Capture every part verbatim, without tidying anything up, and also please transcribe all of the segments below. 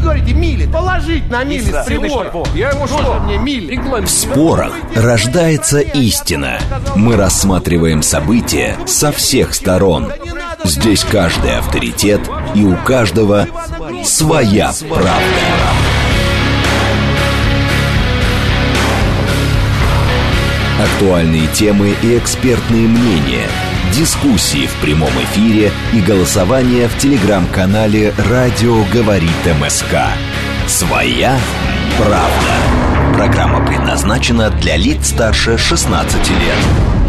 говорите, мили, положить на мили с прибора. Я ему что? Мне мили. В спорах рождается истина. Мы рассматриваем события со всех сторон. Здесь каждый авторитет, и у каждого своя правда. Актуальные темы и экспертные мнения, дискуссии в прямом эфире и голосование в телеграм-канале «Радио говорит МСК». «Своя правда». Программа предназначена для лиц старше шестнадцати лет.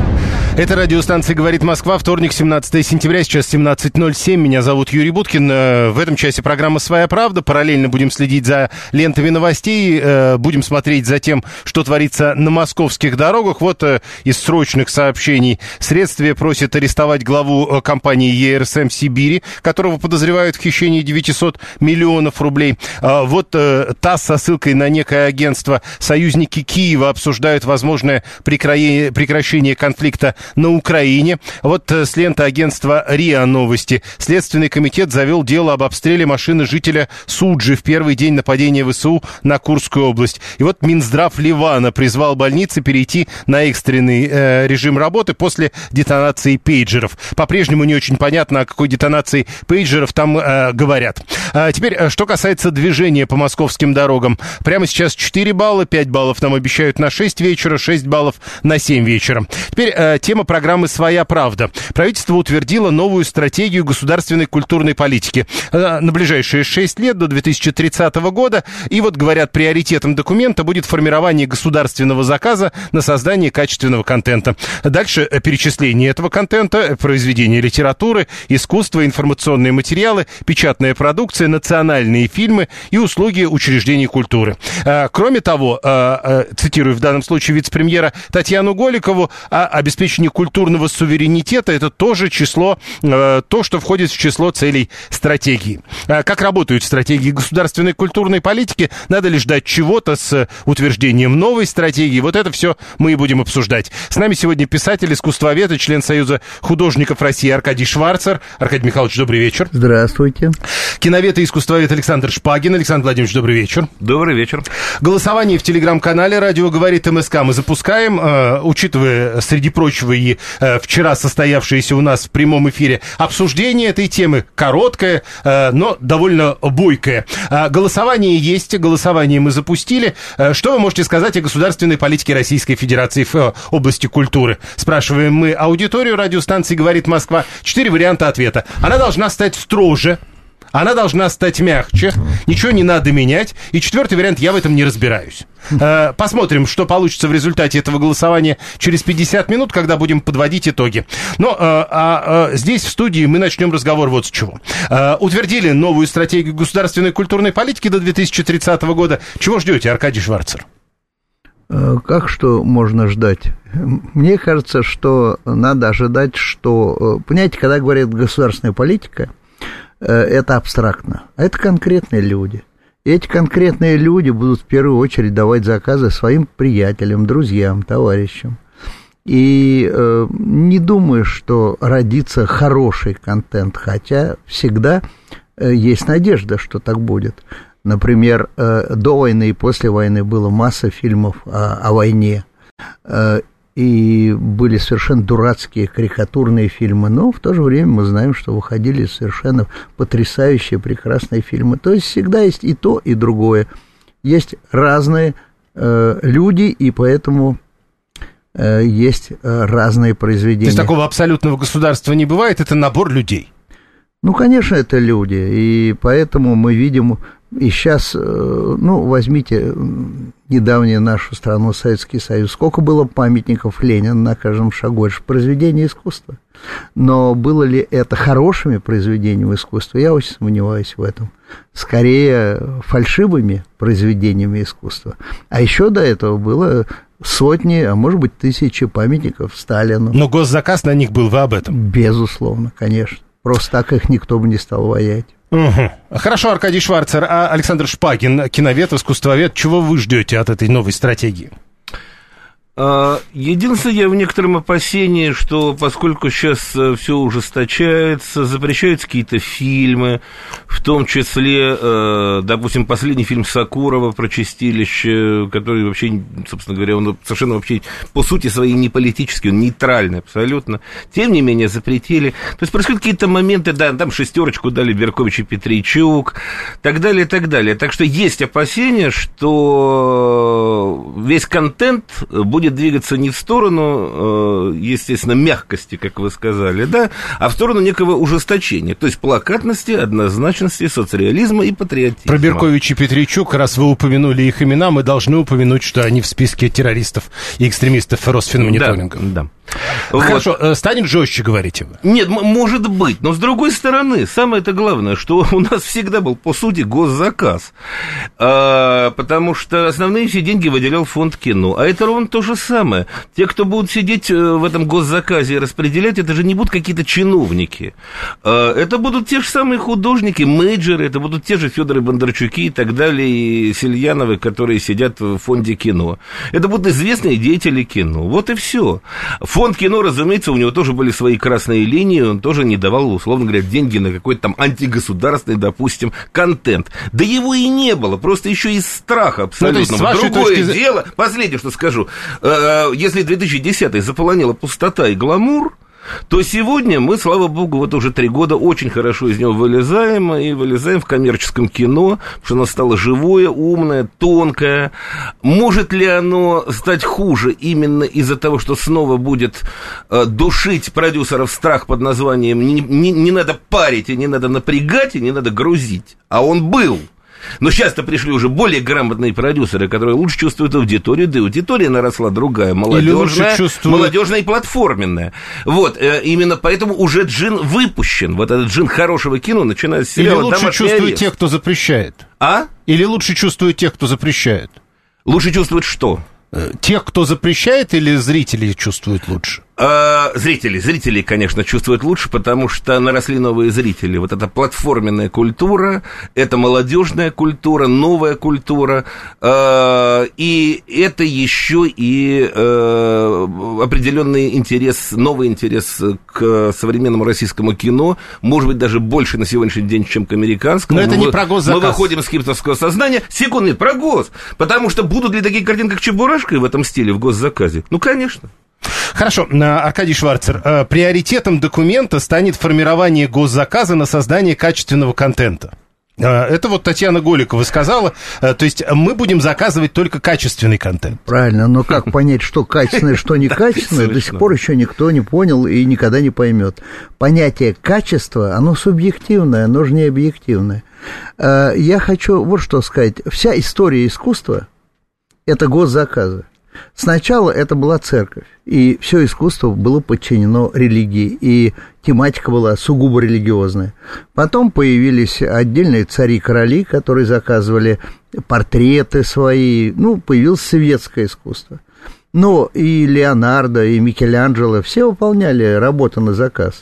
Это радиостанция «Говорит Москва», вторник, семнадцатое сентября, сейчас семнадцать ноль семь. Меня зовут Юрий Буткин. В этом часе программа «Своя правда». Параллельно будем следить за лентами новостей, будем смотреть за тем, что творится на московских дорогах. Вот из срочных сообщений. Следствие просит арестовать главу компании Е Р С М «Сибири», которого подозревают в хищении девятисот миллионов рублей. Вот ТАСС со ссылкой на некое агентство. Союзники Киева обсуждают возможное прекращение конфликта на Украине. Вот с ленты агентства РИА Новости. Следственный комитет завел дело об обстреле машины жителя Суджи в первый день нападения В С У на Курскую область. И вот Минздрав Ливана призвал больницы перейти на экстренный э, режим работы после детонации пейджеров. По-прежнему не очень понятно, о какой детонации пейджеров там э, говорят. А теперь, что касается движения по московским дорогам. Прямо сейчас четыре балла, пять баллов нам обещают на шесть вечера, шесть баллов на семь вечера. Теперь э, тема программы «Своя правда». Правительство утвердило новую стратегию государственной культурной политики на ближайшие шесть лет, до две тысячи тридцатого года. И вот, говорят, приоритетом документа будет формирование государственного заказа на создание качественного контента. Дальше перечисление этого контента: произведения литературы, искусства, информационные материалы, печатная продукция, национальные фильмы и услуги учреждений культуры. Кроме того, цитирую в данном случае вице-премьера Татьяну Голикову, обеспечение культурного суверенитета — это тоже число, э, то, что входит в число целей стратегии. А как работают стратегии государственной культурной политики? Надо ли ждать чего-то с утверждением новой стратегии? Вот это все мы и будем обсуждать. С нами сегодня писатель, искусствовед и член Союза художников России Аркадий Шварцер. Аркадий Михайлович, добрый вечер. Здравствуйте. Киновед и искусствовед Александр Шпагин. Александр Владимирович, добрый вечер. Добрый вечер. Голосование в телеграм-канале «Радио говорит МСК» мы запускаем, э, учитывая, среди прочего, и э, вчера состоявшееся у нас в прямом эфире обсуждение этой темы. Короткое, э, но довольно бойкое. Э, голосование есть, голосование мы запустили. Э, что вы можете сказать о государственной политике Российской Федерации в э, области культуры? Спрашиваем мы аудиторию радиостанции «Говорит Москва». Четыре варианта ответа. Она должна стать строже. Она должна стать мягче, ничего не надо менять. И четвертый вариант: я в этом не разбираюсь. Посмотрим, что получится в результате этого голосования через пятьдесят минут, когда будем подводить итоги. Но а, а, здесь, в студии, мы начнем разговор вот с чего. А, утвердили новую стратегию государственной культурной политики до две тысячи тридцатого года. Чего ждете, Аркадий Шварцер? Как что можно ждать? Мне кажется, что надо ожидать, что... Понимаете, когда говорят «государственная политика», это абстрактно, а это конкретные люди. И эти конкретные люди будут в первую очередь давать заказы своим приятелям, друзьям, товарищам. И э, не думаю, что родится хороший контент, хотя всегда э, есть надежда, что так будет. Например, э, до войны и после войны было масса фильмов о, о войне. Э, И были совершенно дурацкие, карикатурные фильмы, но в то же время мы знаем, что выходили совершенно потрясающие, прекрасные фильмы. То есть всегда есть и то, и другое. Есть разные э, люди, и поэтому э, есть э, разные произведения. То есть такого абсолютного государства не бывает, это набор людей? Ну, конечно, это люди, и поэтому мы видим... И сейчас, ну, возьмите недавнюю нашу страну, Советский Союз, сколько было памятников Ленина на каждом шагу, это же произведение искусства. Но было ли это хорошими произведениями искусства, я очень сомневаюсь в этом. Скорее, фальшивыми произведениями искусства. А еще до этого было сотни, а может быть, тысячи памятников Сталину. Но госзаказ на них был, вы об этом? Безусловно, конечно. Просто так их никто бы не стал воять. Угу. Хорошо, Аркадий Шварцер. А Александр Шпагин, киновед, искусствовед, чего вы ждете от этой новой стратегии? Единственное, я в некотором опасении, что поскольку сейчас все ужесточается, запрещаются какие-то фильмы, в том числе, допустим, последний фильм Сокурова про чистилище, который вообще, собственно говоря, он совершенно вообще по сути своей не политический, он нейтральный абсолютно, тем не менее запретили. То есть происходят какие-то моменты, да, там шестерочку дали Беркович и Петричук, так далее, так далее. Так что есть опасения, что весь контент будет двигаться не в сторону, естественно, мягкости, как вы сказали, да, а в сторону некого ужесточения, то есть плакатности, однозначности, соцреализма и патриотизма. Про Беркович и Петричук, раз вы упомянули их имена, мы должны упомянуть, что они в списке террористов и экстремистов Росфинмониторинга. Да, да. Хорошо, Вот. Станет жестче, говорите вы? Нет, может быть, но с другой стороны, самое-то главное, что у нас всегда был, по сути, госзаказ, а, потому что основные все деньги выделял фонд кино, а это ровно то же самое. Те, кто будут сидеть в этом госзаказе и распределять, это же не будут какие-то чиновники, а, это будут те же самые художники, мейджеры, это будут те же Федоры Бондарчуки и так далее, и Сельяновы, которые сидят в фонде кино. Это будут известные деятели кино, вот и все. Фонд кино, разумеется, у него тоже были свои красные линии, он тоже не давал, условно говоря, деньги на какой-то там антигосударственный, допустим, контент. Да его и не было, просто еще из страха абсолютно. Ну, другое точки... дело, последнее, что скажу, если две тысячи десятый заполонила пустота и гламур, то сегодня мы, слава богу, вот уже три года очень хорошо из него вылезаем, и вылезаем в коммерческом кино, потому что оно стало живое, умное, тонкое. Может ли оно стать хуже именно из-за того, что снова будет э, душить продюсеров страх под названием «не, не, не надо парить, и не надо напрягать, и не надо грузить», а он был. Но сейчас-то пришли уже более грамотные продюсеры, которые лучше чувствуют аудиторию, да и аудитория наросла другая, молодежная, чувствуют... молодежная и платформенная. Вот, э, именно поэтому уже джин выпущен, вот этот джин хорошего кино, начиная с сериала «Домашний арест». Или лучше чувствуют тех, кто запрещает? А? Или лучше чувствуют тех, кто запрещает? Лучше чувствуют что? Тех, кто запрещает, или зрители чувствуют лучше? А, зрители, зрители, конечно, чувствуют лучше, потому что наросли новые зрители. Вот эта платформенная культура, это молодежная культура, новая культура, а, и это еще и а, определенный интерес, новый интерес к современному российскому кино, может быть, даже больше на сегодняшний день, чем к американскому. Но это мы, не про госзаказ. Мы выходим из хипстерского сознания. Секунды, про гос. Потому что будут ли такие картины, как Чебурашка в этом стиле в госзаказе? Ну, конечно. Хорошо, Аркадий Шварцер, приоритетом документа станет формирование госзаказа на создание качественного контента. Это вот Татьяна Голикова сказала, то есть мы будем заказывать только качественный контент. Правильно, но как понять, что качественное, что некачественное, до сих пор еще никто не понял и никогда не поймет. Понятие качества, оно субъективное, оно же не объективное. Я хочу вот что сказать. Вся история искусства – это госзаказы. Сначала это была церковь, и все искусство было подчинено религии, и тематика была сугубо религиозная. Потом появились отдельные цари-короли, которые заказывали портреты свои, ну, появилось светское искусство. Но и Леонардо, и Микеланджело, все выполняли работу на заказ.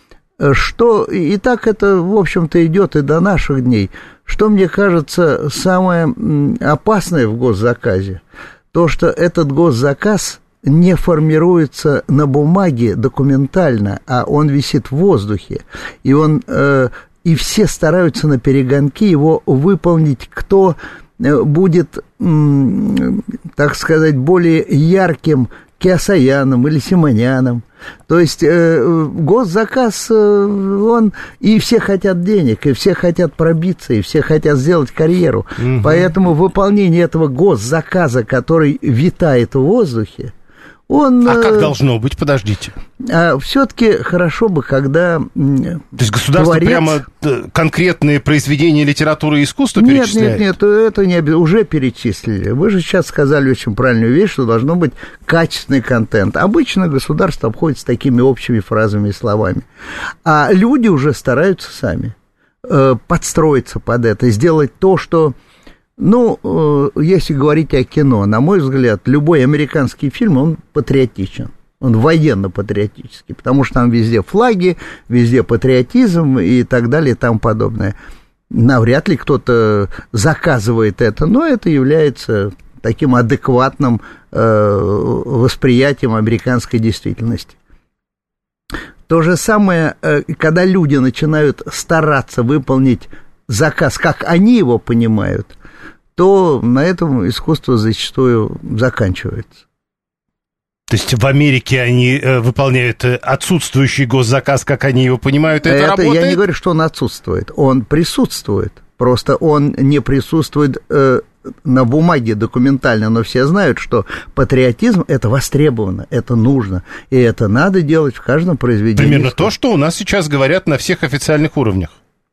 Что, и так это, в общем-то, идет и до наших дней. Что, мне кажется, самое опасное в госзаказе, то, что этот госзаказ не формируется на бумаге документально, а он висит в воздухе, и он, э, и все стараются на перегонки его выполнить, кто будет, э, так сказать, более ярким Киасаяном или Симоняном. То есть э, госзаказ, э, он, и все хотят денег, и все хотят пробиться, и все хотят сделать карьеру. Угу. Поэтому выполнение этого госзаказа, который витает в воздухе, он... А как должно быть? Подождите. А, все-таки хорошо бы, когда... То есть государство творец... прямо конкретные произведения литературы и искусства нет, перечисляет? Нет, нет, нет, это не обязательно. Уже перечислили. Вы же сейчас сказали очень правильную вещь, что должно быть качественный контент. Обычно государство обходится такими общими фразами и словами. А люди уже стараются сами э, подстроиться под это, сделать то, что... Ну, если говорить о кино, на мой взгляд, любой американский фильм, он патриотичен, он военно-патриотический, потому что там везде флаги, везде патриотизм и так далее и тому подобное. Навряд ли кто-то заказывает это, но это является таким адекватным э, восприятием американской действительности. То же самое, э, когда люди начинают стараться выполнить заказ, как они его понимают, то на этом искусство зачастую заканчивается. То есть в Америке они э, выполняют отсутствующий госзаказ, как они его понимают, это, это работает? Я не говорю, что он отсутствует, он присутствует, просто он не присутствует э, на бумаге документально, но все знают, что патриотизм – это востребовано, это нужно, и это надо делать в каждом произведении. Примерно то, что у нас сейчас говорят на всех официальных уровнях.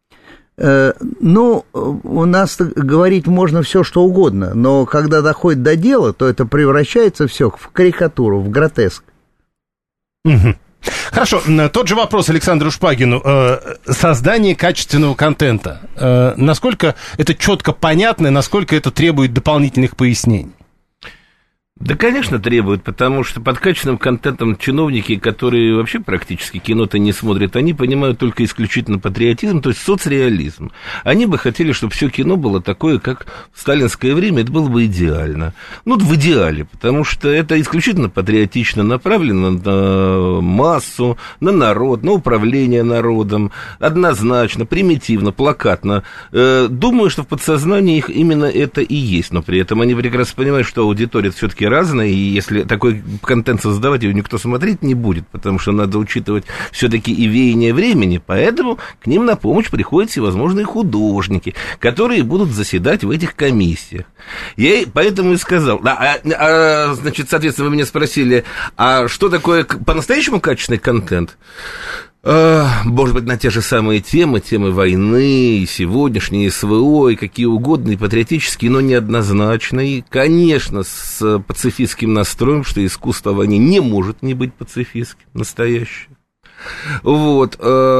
Ну, у нас говорить можно все, что угодно, но когда доходит до дела, то это превращается все в карикатуру, в гротеск. Угу. Хорошо, тот же вопрос Александру Шпагину. Создание качественного контента. Насколько это четко понятно, насколько это требует дополнительных пояснений? Да, конечно, требует, потому что под качественным контентом чиновники, которые вообще практически кино-то не смотрят, они понимают только исключительно патриотизм, то есть соцреализм. Они бы хотели, чтобы все кино было такое, как в сталинское время, это было бы идеально. Ну, в идеале, потому что это исключительно патриотично направлено на массу, на народ, на управление народом, однозначно, примитивно, плакатно. Думаю, что в подсознании их именно это и есть, но при этом они прекрасно понимают, что аудитория все-таки разное, и если такой контент создавать, его никто смотреть не будет, потому что надо учитывать все-таки и веяние времени, поэтому к ним на помощь приходят всевозможные художники, которые будут заседать в этих комиссиях. Я поэтому и сказал, да, а, а, значит, соответственно, вы меня спросили, а что такое по-настоящему качественный контент? Может быть, на те же самые темы, темы войны, и сегодняшние, и СВО, и какие угодно, и патриотические, но неоднозначные. Конечно, с пацифистским настроем, что искусство войны не может не быть пацифистским, настоящее. Вот.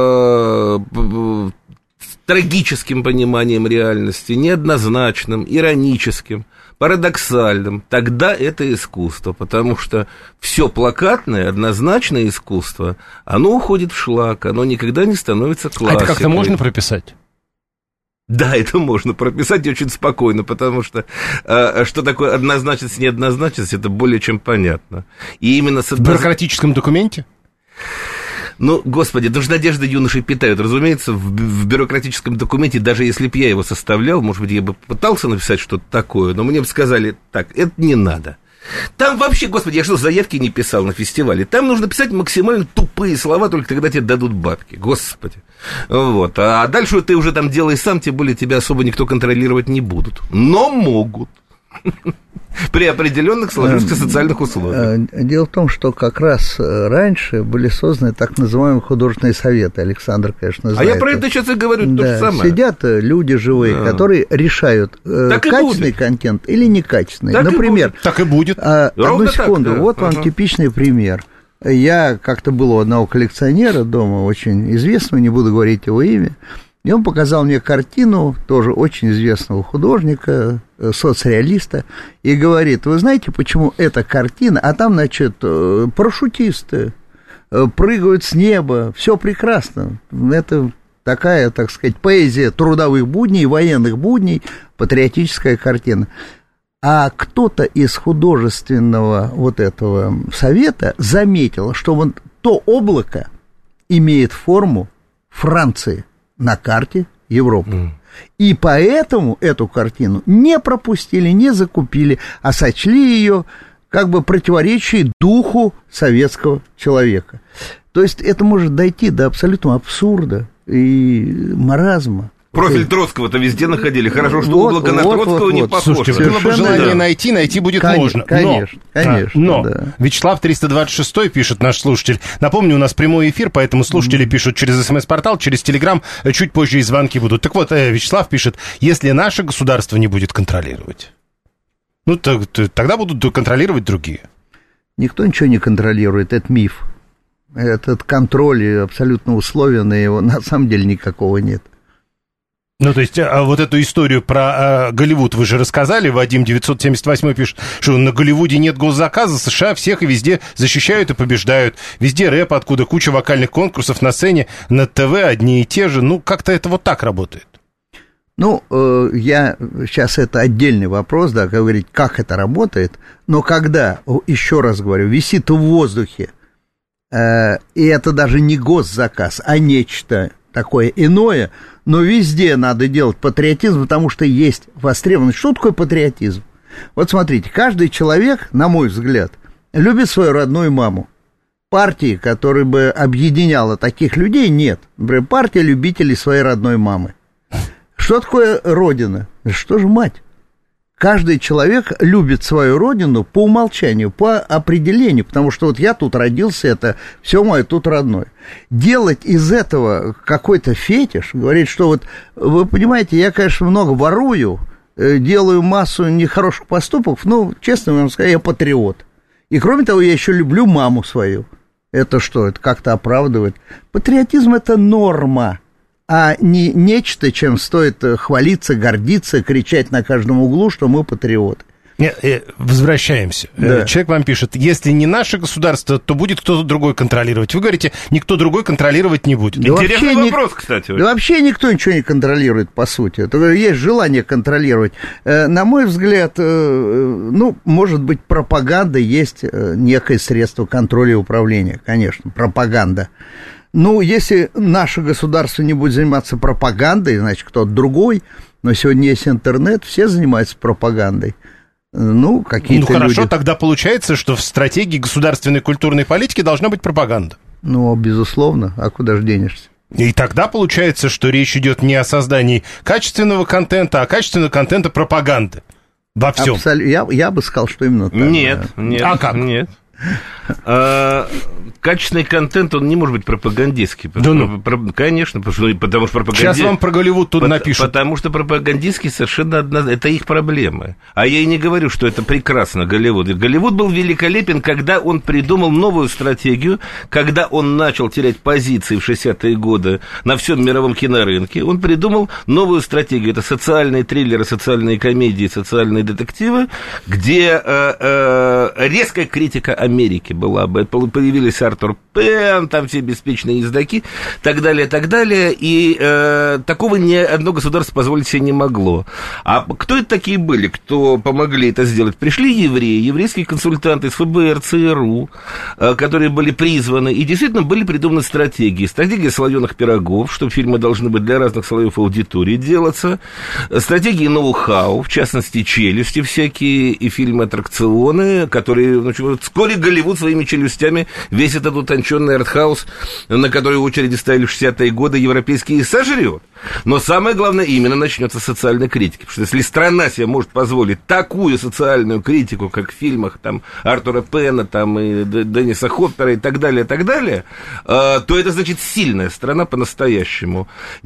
С трагическим пониманием реальности, неоднозначным, ироническим, парадоксальным, тогда это искусство, потому что все плакатное, однозначное искусство, оно уходит в шлак, оно никогда не становится классикой. А это как-то можно прописать? Да, это можно прописать очень спокойно, потому что э, что такое однозначность и неоднозначность, это более чем понятно. И именно с... В бюрократическом документе? Ну, господи, даже надежды юношей питают. Разумеется, в, в бюрократическом документе, даже если бы я его составлял, может быть, я бы пытался написать что-то такое, но мне бы сказали, так, это не надо. Там вообще, господи, я что, заявки не писал на фестивале? Там нужно писать максимально тупые слова, только тогда тебе дадут бабки, господи. Вот, а дальше ты уже там делай сам, тем более тебя особо никто контролировать не будут. Но могут. При определенных сложившихся социальных условиях. Дело в том, что как раз раньше были созданы так называемые художественные советы. Александр, конечно, знает. А я про это сейчас и говорю, да, то же самое. Сидят люди живые, да, которые решают, так качественный контент или некачественный. Так Например, и так и будет. Одну секунду, так, да. Вот вам ага. типичный пример. Я как-то был у одного коллекционера дома, очень известного, не буду говорить его имя, и он показал мне картину тоже очень известного художника, соцреалиста, и говорит, вы знаете, почему эта картина, а там, значит, парашютисты прыгают с неба, все прекрасно, это такая, так сказать, поэзия трудовых будней, военных будней, патриотическая картина. А кто-то из художественного вот этого совета заметил, что вот то облако имеет форму Франции на карте Европы. Mm. И поэтому эту картину не пропустили, не закупили, а сочли ее как бы противоречием духу советского человека. То есть это может дойти до абсолютного абсурда и маразма. Профиль Троцкого-то везде находили. Хорошо, что вот, облако на вот, Троцкого вот, не вот. похоже. Слушайте, было бы желание да. найти, найти будет конечно, можно. Конечно, но, конечно. Но да. Вячеслав триста двадцать шесть пишет, наш слушатель. Напомню, у нас прямой эфир, поэтому слушатели mm-hmm. пишут через СМС-портал, через Телеграм. Чуть позже и звонки будут. Так вот, Вячеслав пишет, если наше государство не будет контролировать, ну, то, то, тогда будут контролировать другие. Никто ничего не контролирует, это миф. Этот контроль абсолютно условен, и его на самом деле никакого нет. Ну, то есть, а вот эту историю про а, Голливуд вы же рассказали, Вадим девятьсот семьдесят восемь пишет, что на Голливуде нет госзаказа, США всех и везде защищают и побеждают. Везде рэп, откуда куча вокальных конкурсов на сцене, на ТВ одни и те же. Ну, как-то это вот так работает. Ну, я сейчас это отдельный вопрос, да, говорить, как это работает, но когда, еще раз говорю, висит в воздухе, и это даже не госзаказ, а нечто такое иное, но везде надо делать патриотизм, потому что есть востребованность. Что такое патриотизм? Вот смотрите, каждый человек, на мой взгляд, любит свою родную маму. Партии, которая бы объединяла таких людей, нет. Например, партия любителей своей родной мамы. Что такое родина? Что же мать? Каждый человек любит свою родину по умолчанию, по определению, потому что вот я тут родился, это все мое тут родное. Делать из этого какой-то фетиш, говорить, что вот, вы понимаете, я, конечно, много ворую, делаю массу нехороших поступков, но, честно вам сказать, я патриот. И, кроме того, я еще люблю маму свою. Это что, это как-то оправдывает? Патриотизм – это норма, а не нечто, чем стоит хвалиться, гордиться, кричать на каждом углу, что мы патриоты. Возвращаемся. Да. Человек вам пишет, если не наше государство, то будет кто-то другой контролировать. Вы говорите, никто другой контролировать не будет. Да интересный вопрос, ни... кстати. Да вообще никто ничего не контролирует, по сути. Это есть желание контролировать. На мой взгляд, ну, может быть, пропаганда есть некое средство контроля и управления, конечно, пропаганда. Ну, если наше государство не будет заниматься пропагандой, значит, кто-то другой. Но сегодня есть интернет, все занимаются пропагандой. Ну, какие-то Ну, хорошо, люди... тогда получается, что в стратегии государственной культурной политики должна быть пропаганда. Ну, безусловно, а куда же денешься? И тогда получается, что речь идет не о создании качественного контента, а качественного контента пропаганды. Во всем. Абсолютно. Я, я бы сказал, что именно так. Нет, да. нет. А как? Нет. А, качественный контент, он не может быть пропагандистский. Да ну. Конечно, потому что, потому что пропаганди... Сейчас вам про Голливуд тут потому, напишут. Потому что пропагандистский совершенно одна... Это их проблемы. А я и не говорю, что это прекрасно, Голливуд. Голливуд был великолепен, когда он придумал новую стратегию, когда он начал терять позиции в шестидесятые годы на всем мировом кинорынке. Он придумал новую стратегию. Это социальные триллеры, социальные комедии, социальные детективы, где э, э, резкая критика Америки была бы. Появились Артур Пен, там все беспечные ездаки, так далее, так далее. И э, такого ни одно государство позволить себе не могло. А кто это такие были, кто помогли это сделать? Пришли евреи, еврейские консультанты из эф бэ эр, цэ эр у, э, которые были призваны, и действительно были придуманы стратегии. Стратегия слоеных пирогов, что фильмы должны быть для разных слоев аудитории делаться. Стратегии ноу-хау, в частности, челюсти всякие, и фильмы-аттракционы, которые, ну, вскоре Голливуд своими челюстями весь этот утонченный артхаус, на который очереди ставили в шестидесятые годы, европейские, сожрет. Но самое главное, именно начнется социальная критика. Потому что если страна себе может позволить такую социальную критику, как в фильмах там, Артура Пена там, и Денниса Хоппера и так далее, и так далее, то это значит сильная страна по-настоящему.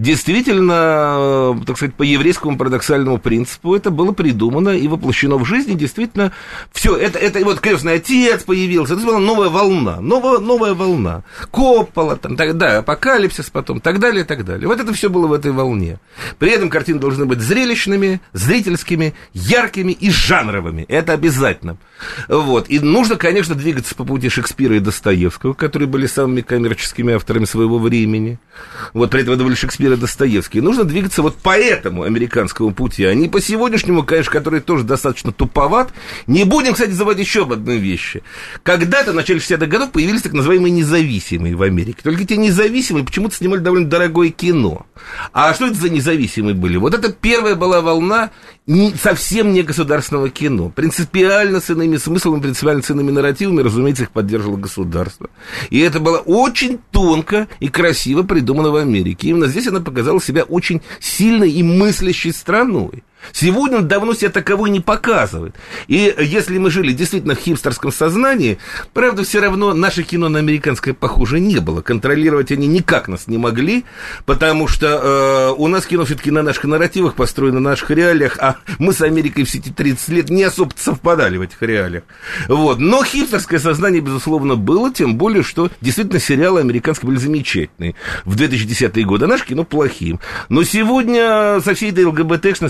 Действительно, так сказать, по еврейскому парадоксальному принципу это было придумано и воплощено в жизни. Действительно, все, это, это вот «Крестный отец» появился, это была новая волна, новая, новая волна. Коппола, там, так, да, Апокалипсис потом, так далее, и так далее. Вот это все было в этой волне. При этом картины должны быть зрелищными, зрительскими, яркими и жанровыми. Это обязательно. Вот. И нужно, конечно, двигаться по пути Шекспира и Достоевского, которые были самыми коммерческими авторами своего времени. Вот, при этом это были Шекспир и Достоевский. Нужно двигаться вот по этому американскому пути, а не по сегодняшнему, конечно, который тоже достаточно туповат. Не будем, кстати, забывать еще об одной вещи. Когда-то, в начале шестидесятых годов, появились так называемые независимые в Америке. Только те независимые почему-то снимали довольно дорогое кино. А что это за независимые были? Вот это первая была волна не, совсем не государственного кино. Принципиально с иными смыслами, принципиально с иными нарративами, разумеется, их поддерживало государство. И это было очень тонко и красиво придумано в Америке. Именно здесь она показала себя очень сильной и мыслящей страной. Сегодня он давно себя таковой не показывает. И если мы жили действительно в хипстерском сознании, правда, все равно наше кино на американское похоже не было. Контролировать они никак нас не могли, потому что э, у нас кино все-таки на наших нарративах построено, на наших реалиях, а мы с Америкой все эти тридцать лет не особо совпадали в этих реалиях. Вот. Но хипстерское сознание, безусловно, было, тем более, что действительно сериалы американские были замечательные в две тысячи десятые годы, а наше кино плохим. Но сегодня со всей этой ЛГБТшностью и радостью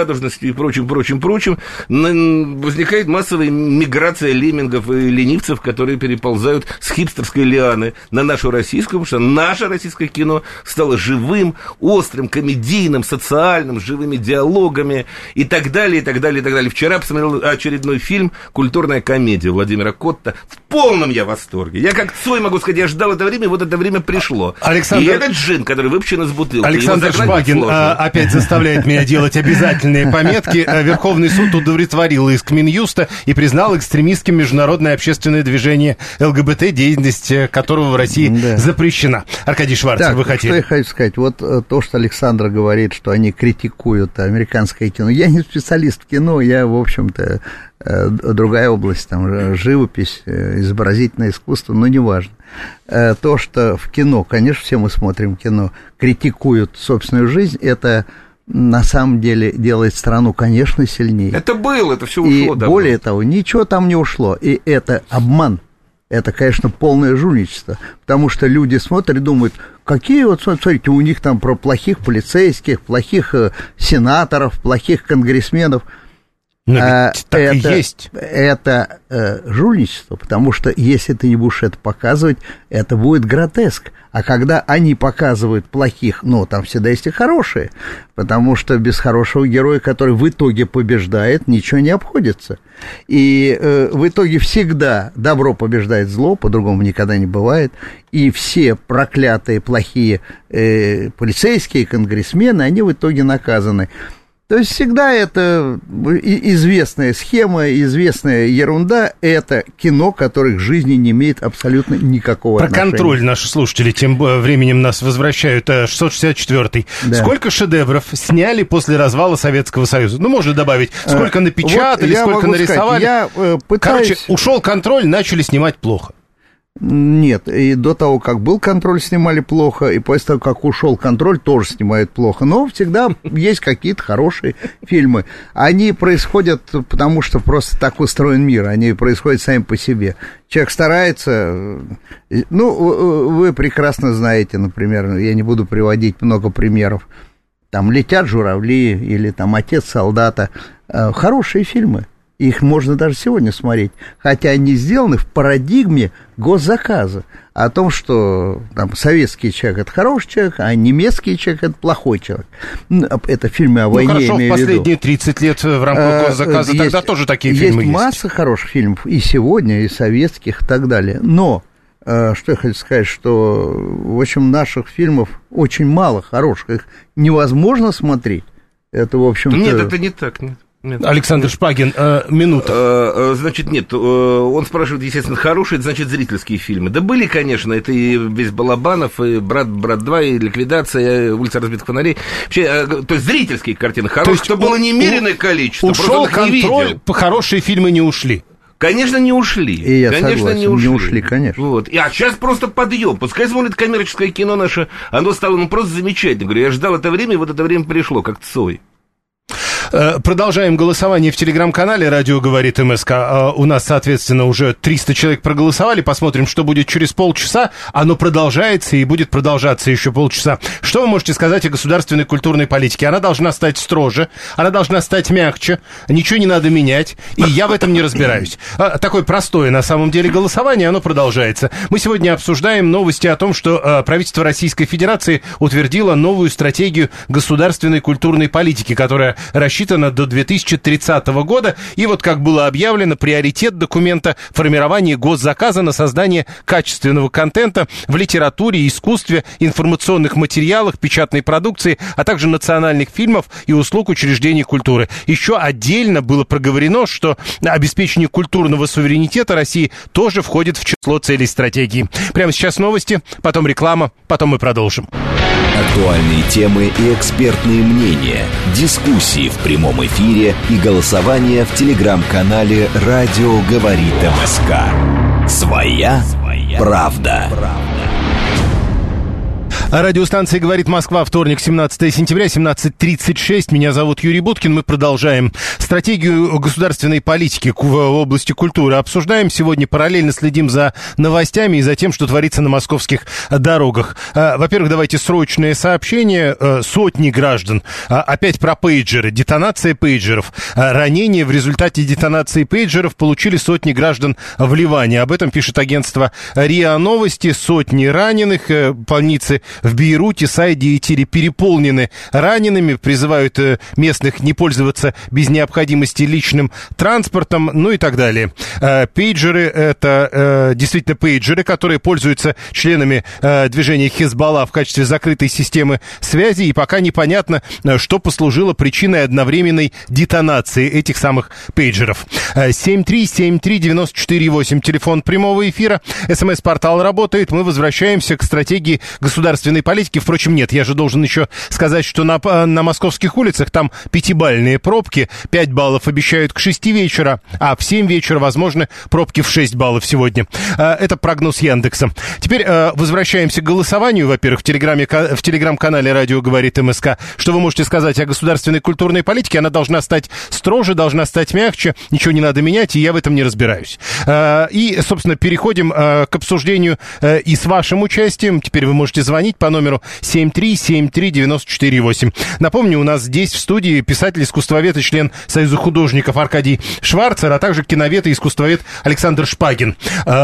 радужностью и прочим, прочим, прочим, возникает массовая миграция леммингов и ленивцев, которые переползают с хипстерской лианы на нашу российскую, потому что наше российское кино стало живым, острым, комедийным, социальным, с живыми диалогами и так далее, и так далее, и так далее. Вчера посмотрел очередной фильм «Культурная комедия» Владимира Котта. В полном я восторге. Я как Цой могу сказать, я ждал это время, вот это время пришло. Александр... И этот джин, который выпущен из бутылки. Александр Шпагин а, опять заставляет меня делать обязательные пометки. Верховный суд удовлетворил иск Минюста и признал экстремистским международное общественное движение ЛГБТ, деятельность которого в России да. запрещена. Аркадий Шварцер, так, вы хотели? Что я хочу сказать? Вот то, что Александр говорит, что они критикуют американское кино. Я не специалист в кино, я, в общем-то, другая область, там, живопись, изобразительное искусство, но неважно. То, что в кино, конечно, все мы смотрим кино, критикуют собственную жизнь, это на самом деле делает страну, конечно, сильнее. Это было, это все ушло. И давно. Более того, ничего там не ушло, и это обман. Это, конечно, полное жульничество, потому что люди смотрят и думают, какие вот, смотрите, у них там про плохих полицейских, плохих сенаторов, плохих конгрессменов. Но ведь так это, и есть. Это э, жульничество, потому что если ты не будешь это показывать, это будет гротеск. А когда они показывают плохих, ну, там всегда есть и хорошие, потому что без хорошего героя, который в итоге побеждает, ничего не обходится. И э, в итоге всегда добро побеждает зло, по-другому никогда не бывает, и все проклятые плохие э, полицейские, конгрессмены, они в итоге наказаны. То есть всегда это известная схема, известная ерунда, это кино, которое к жизни не имеет абсолютно никакого Про отношения. Про контроль наши слушатели тем временем нас возвращают. шестьсот шестьдесят четвёртый. Да. Сколько шедевров сняли после развала Советского Союза? Ну, можно добавить, сколько напечатали, вот сколько нарисовали. Сказать, я пытаюсь... Короче, ушел контроль, начали снимать плохо. Нет, и до того, как был контроль, снимали плохо, и после того, как ушел контроль, тоже снимают плохо. Но всегда есть какие-то хорошие фильмы. Они происходят, потому что просто так устроен мир, они происходят сами по себе. Человек старается... Ну, вы прекрасно знаете, например, я не буду приводить много примеров. Там «Летят журавли» или там «Отец солдата». Хорошие фильмы. Их можно даже сегодня смотреть, хотя они сделаны в парадигме госзаказа, о том, что там, советский человек – это хороший человек, а немецкий человек – это плохой человек. Это фильмы о войне, ну, хорошо, имею в виду. Последние тридцать лет в рамках госзаказа есть, тогда тоже такие фильмы есть. Есть масса хороших фильмов и сегодня, и советских, и так далее. Но, что я хочу сказать, что, в общем, наших фильмов очень мало хороших, их невозможно смотреть. Это, в общем-то... Нет, это не так, нет. Нет. Александр Шпагин, э, минута. Э, э, значит, нет, э, он спрашивает, естественно, хорошие, это значит зрительские фильмы. Да были, конечно, это и весь Балабанов, и «Брат, брат два», и «Ликвидация», и «Улица разбитых фонарей». Вообще, э, то есть зрительские картины хорошие, что было немереное у, количество. Ушел контроль, хорошие фильмы не ушли. Конечно, не ушли. И я конечно, согласен, не ушли. не ушли, конечно. Вот. И, а сейчас просто подъем. Пускай смотрит коммерческое кино наше, оно стало ну, просто замечательно. Говорю, я ждал это время, и вот это время пришло, как Цой. Продолжаем голосование в телеграм-канале «Радио говорит МСК». У нас, соответственно, уже триста человек проголосовали. Посмотрим, что будет через полчаса. Оно продолжается и будет продолжаться еще полчаса. Что вы можете сказать о государственной культурной политике? Она должна стать строже, она должна стать мягче, ничего не надо менять, и я в этом не разбираюсь. Такое простое, на самом деле, голосование, оно продолжается. Мы сегодня обсуждаем новости о том, что правительство Российской Федерации утвердило новую стратегию государственной культурной политики, которая рассчитана до две тысячи тридцатого года. И вот, как было объявлено, приоритет документа — формирование госзаказа на создание качественного контента в литературе, искусстве, информационных материалах, печатной продукции, а также национальных фильмов и услуг учреждений культуры. Еще отдельно было проговорено, что обеспечение культурного суверенитета России тоже входит в число целей стратегии. Прямо сейчас новости, потом реклама, потом мы продолжим. Актуальные темы и экспертные мнения, дискуссии в прямом эфире и голосование в телеграм-канале «Радио говорит МСК». Своя правда. Радиостанция «Говорит Москва», вторник, семнадцатое сентября, семнадцать тридцать шесть. Меня зовут Юрий Буткин. Мы продолжаем стратегию государственной политики в области культуры. Обсуждаем сегодня, параллельно следим за новостями и за тем, что творится на московских дорогах. Во-первых, давайте срочное сообщение. Сотни граждан. Опять про пейджеры. Детонация пейджеров. Ранения в результате детонации пейджеров получили сотни граждан в Ливане. Об этом пишет агентство РИА Новости. Сотни раненых. Больницы в Бейруте, Сайде и Тире переполнены ранеными, призывают местных не пользоваться без необходимости личным транспортом, ну и так далее. Пейджеры — это действительно пейджеры, которые пользуются членами движения Хизбалла в качестве закрытой системы связи, и пока непонятно, что послужило причиной одновременной детонации этих самых пейджеров. семь три семь три девять четыре восемь, телефон прямого эфира, СМС-портал работает, мы возвращаемся к стратегии государственной политики. Впрочем, нет, я же должен еще сказать, что на, на московских улицах там пятибалльные пробки, пять баллов обещают к шести вечера, а в семь вечера, возможно, пробки в шесть баллов сегодня. Это прогноз Яндекса. Теперь возвращаемся к голосованию. Во-первых, в, телеграме, в телеграм-канале «Радио говорит МСК». Что вы можете сказать о государственной культурной политике? Она должна стать строже, должна стать мягче, ничего не надо менять, и я в этом не разбираюсь. И, собственно, переходим к обсуждению и с вашим участием. Теперь вы можете звонить по номеру семь три семь три девять четыре восемь. Напомню, у нас здесь в студии писатель, искусствовед и член Союза художников Аркадий Шварцер, а также киновед и искусствовед Александр Шпагин.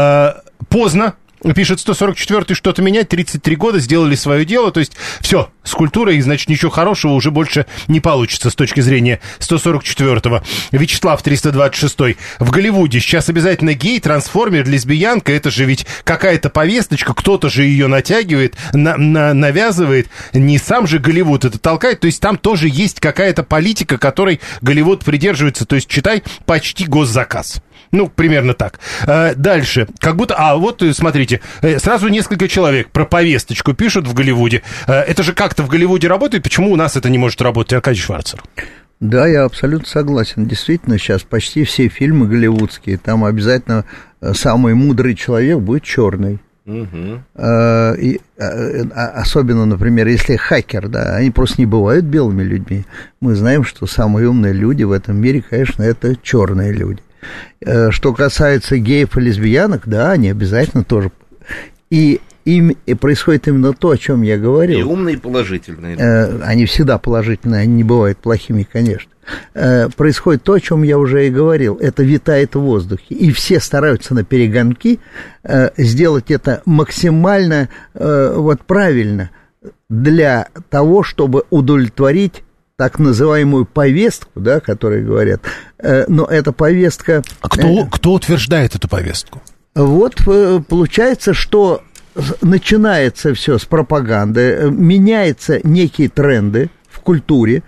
Поздно. Пишет сто сорок четвёртый, что-то менять, тридцать три года, сделали свое дело, то есть все, с культурой, значит, ничего хорошего уже больше не получится с точки зрения сто сорок четвёртого. Вячеслав триста двадцать шестой. В Голливуде сейчас обязательно гей, трансформер, лесбиянка, это же ведь какая-то повесточка, кто-то же ее натягивает, на, на, навязывает, не сам же Голливуд это толкает, то есть там тоже есть какая-то политика, которой Голливуд придерживается, то есть читай, почти госзаказ. Ну, примерно так. Дальше. Как будто... А, вот, смотрите, сразу несколько человек про повесточку пишут в Голливуде. Это же как-то в Голливуде работает. Почему у нас это не может работать, Аркадий Шварцер? Да, я абсолютно согласен. Действительно, сейчас почти все фильмы голливудские, там обязательно самый мудрый человек будет черный. Угу. И, особенно, например, если хакер, да, они просто не бывают белыми людьми. Мы знаем, что самые умные люди в этом мире, конечно, это черные люди. Что касается геев и лесбиянок, да, они обязательно тоже. И, им, и происходит именно то, о чем я говорил. И умные, и положительные. Они всегда положительные, они не бывают плохими, конечно. Происходит то, о чем я уже и говорил. Это витает в воздухе. И все стараются на перегонки сделать это максимально вот, правильно для того, чтобы удовлетворить так называемую повестку, да, которые говорят, но эта повестка... А кто, кто утверждает эту повестку? Вот получается, что начинается все с пропаганды, меняются некие тренды в культуре.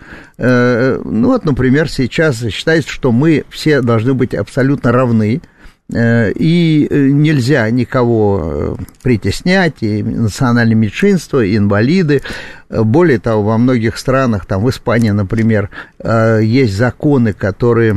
Ну вот, например, сейчас считается, что мы все должны быть абсолютно равны, и нельзя никого притеснять, и национальные меньшинства, и инвалиды. Более того, во многих странах, там в Испании, например, есть законы, которые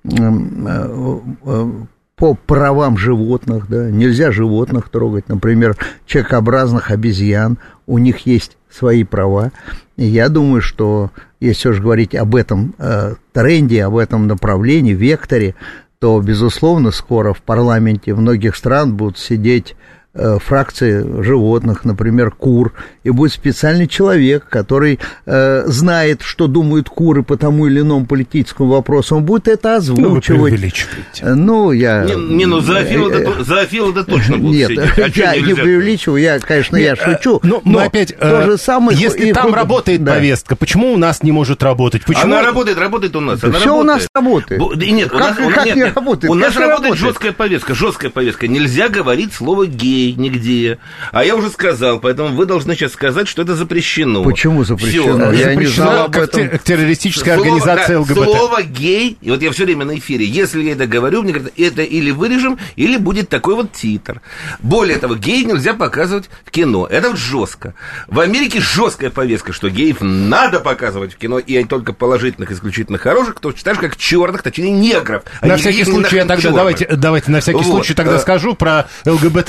по правам животных, да, нельзя животных трогать, например, человекообразных обезьян, у них есть свои права. И я думаю, что если уж говорить об этом тренде, об этом направлении, векторе, то, безусловно, скоро в парламенте многих стран будут сидеть э, фракции животных, например, кур, и будет специальный человек, который э, знает, что думают куры по тому или иному политическому вопросу, он будет это озвучивать. Ну, вы преувеличиваете. Ну, я... Не, не ну, зоофилы это точно будут Нет, сидеть. А я не преувеличиваю, я, конечно, Нет, я шучу, но, но опять, то же самое... Если там худ... работает да. повестка, почему у нас не может работать? Почему? Она работает, работает у нас. Все работает. у нас работает. Бо... Нет, у как, нас, как нет, не нет. работает? У нас как работает, работает жесткая повестка, жесткая повестка. Нельзя говорить слово «гей» нигде. А я уже сказал, поэтому вы должны сейчас сказать, что это запрещено. Почему запрещено? Все. Я не знал об как этом. Террористическая Слово, организация да, ЛГБТ. Слово «гей», и вот я все время на эфире, если я это говорю, мне говорят, это или вырежем, или будет такой вот титр. Более того, гей нельзя показывать в кино. Это вот жестко. В Америке жесткая повестка, что геев надо показывать в кино, и только положительных, исключительно хороших, то так же, как черных, точнее, негров. На всякий случай я тогда, давайте, давайте на всякий вот. случай тогда а... скажу про ЛГБТ, которые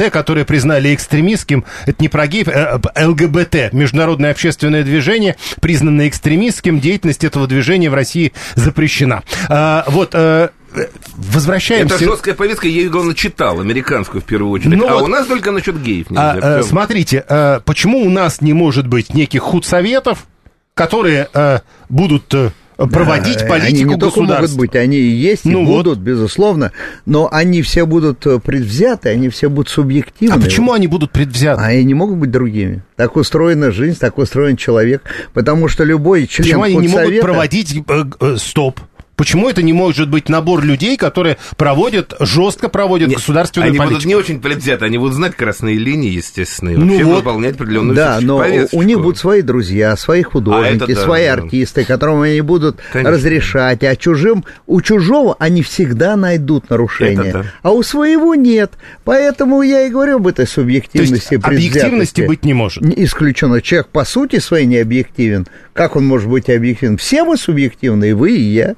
признали экстремистским. Это не про геев, а ЛГБТ, международное общественное движение, признанное экстремистским. Деятельность этого движения в России запрещена. А, вот... Возвращаемся. Это жесткая повестка, я ее, главное, читал, американскую в первую очередь. Ну, а вот... у нас только насчет геев нельзя. А, а, смотрите, а, почему у нас не может быть неких худсоветов, которые а, будут... проводить да, политику они не только могут быть, они и есть, и ну будут, вот. Безусловно, но они все будут предвзяты, они все будут субъективны. А почему они будут предвзяты? А они не могут быть другими. Так устроена жизнь, так устроен человек, потому что любой член Почему они худсовета... не могут проводить... Э, э, стоп. Почему это не может быть набор людей, которые проводят, жестко проводят Нет, государственную они политику? Они будут не очень предвзяты, они будут знать красные линии, естественно, и ну вообще вот. выполнять определенную Да, но повесточку. у них будут свои друзья, свои художники, а свои да, артисты, которым они будут Конечно. разрешать, а чужим, у чужого они всегда найдут нарушения, да. а у своего нет. Поэтому я и говорю об этой субъективности. То есть объективности быть не может? Исключено. Человек по сути своей не объективен. Как он может быть объективен? Все мы субъективны, и вы, и я.